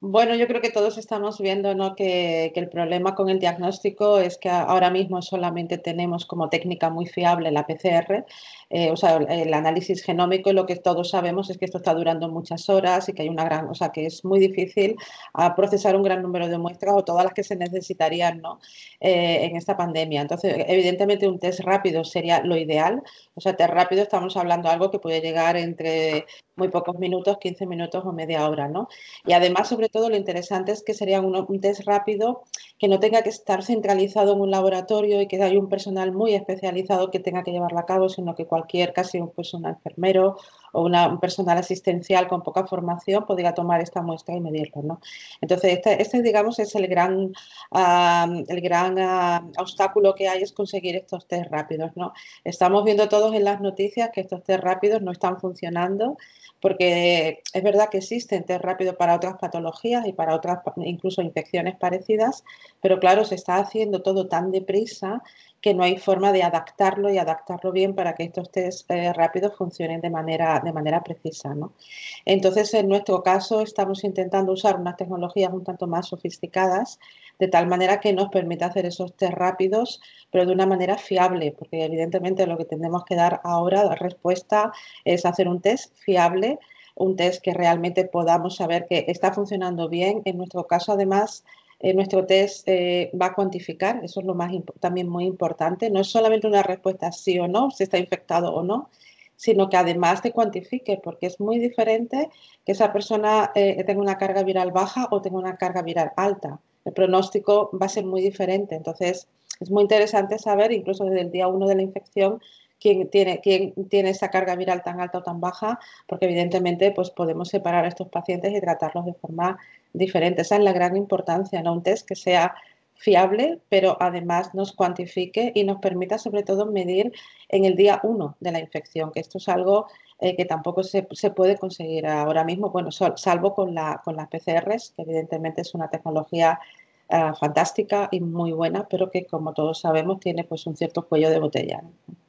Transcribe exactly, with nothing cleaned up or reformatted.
Bueno, yo creo que todos estamos viendo, ¿no? que, que el problema con el diagnóstico es que a- ahora mismo solamente tenemos como técnica muy fiable la P C R, eh, o sea, el, el análisis genómico, y lo que todos sabemos es que esto está durando muchas horas y que hay una gran, o sea, que es muy difícil ah, procesar un gran número de muestras o todas las que se necesitarían, ¿no? Eh, en esta pandemia. Entonces, evidentemente un test rápido sería lo ideal. O sea, test rápido estamos hablando de algo que puede llegar entre muy pocos minutos, quince minutos o media hora, ¿no? Y además, sobre todo, lo interesante es que sería uno- un test rápido que no tenga que estar centralizado en un laboratorio y que haya un personal muy especializado que tenga que llevarlo a cabo, sino que cualquier, casi un, pues, un enfermero o una, un personal asistencial con poca formación podría tomar esta muestra y medirlo, ¿no? Entonces, este, este, digamos, es el gran, ah, el gran ah, obstáculo que hay, es conseguir estos test rápidos, ¿no? Estamos viendo todos en las noticias que estos test rápidos no están funcionando porque es verdad que existen test rápido para otras patologías y para otras incluso infecciones parecidas, pero claro, se está haciendo todo tan deprisa que no hay forma de adaptarlo y adaptarlo bien para que estos test eh, rápidos funcionen de manera, de manera precisa, ¿no? Entonces, en nuestro caso, estamos intentando usar unas tecnologías un tanto más sofisticadas, de tal manera que nos permita hacer esos test rápidos, pero de una manera fiable, porque evidentemente lo que tenemos que dar ahora, la respuesta es hacer un test fiable, un test que realmente podamos saber que está funcionando bien. En nuestro caso, además, eh, nuestro test eh, va a cuantificar, eso es lo más también muy importante. No es solamente una respuesta sí o no, si está infectado o no, sino que además te cuantifique, porque es muy diferente que esa persona eh, tenga una carga viral baja o tenga una carga viral alta. El pronóstico va a ser muy diferente. Entonces, es muy interesante saber, incluso desde el día uno de la infección, quién tiene, quién tiene esa carga viral tan alta o tan baja, porque evidentemente pues, podemos separar a estos pacientes y tratarlos de forma diferente. Esa es la gran importancia, ¿no? Un test que sea fiable, pero además nos cuantifique y nos permita sobre todo medir en el día uno de la infección, que esto es algo eh, que tampoco se, se, puede conseguir ahora mismo, bueno, sol, salvo con, la, con las P C Rs, que evidentemente es una tecnología uh, fantástica y muy buena, pero que como todos sabemos tiene pues un cierto cuello de botella, ¿no?